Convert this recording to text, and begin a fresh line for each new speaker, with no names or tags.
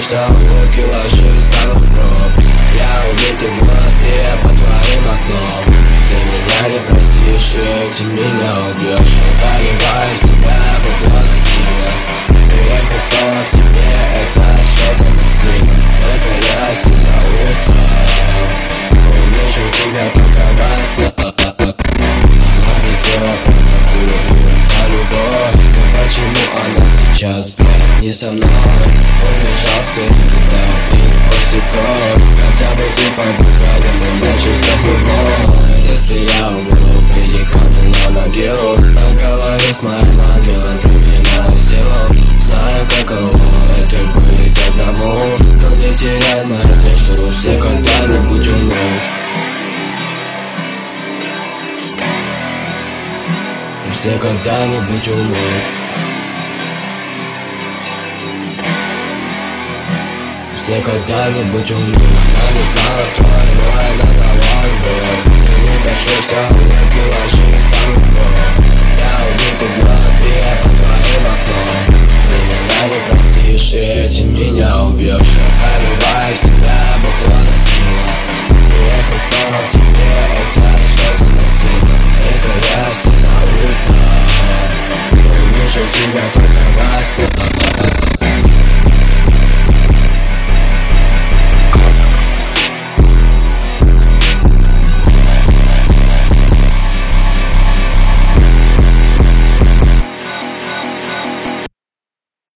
дождешься, улыбки ложись сам в гроб. Я убитый вновь, и я по твоим окном. Ты меня не простишь, и ты меня убьешь. Я заливаю в себя бухло насильно. Приехал снова к тебе, это что-то насильно. Это я сильно устал. Увижу тебя только во снах. Она не сделала порнографию, а любовь. Но почему она сейчас, блядь, не со мной? Уезжал с летом и кости в кровь. Хотя бы ты побухала меня чувством вновь. Если я умру, приди ко мне на могилу. Поговори с моим ангелом, прими мою силу. Знаю, каково это быть одному, но не теряй надежду, все когда-нибудь умрут. Все когда-нибудь умрут. Все когда-нибудь умрут. Она не знала, кто я, но она дала его. Ты не дождешься, улыбки ложись сам в гроб. Я убитый вновь, и я по твоим окном.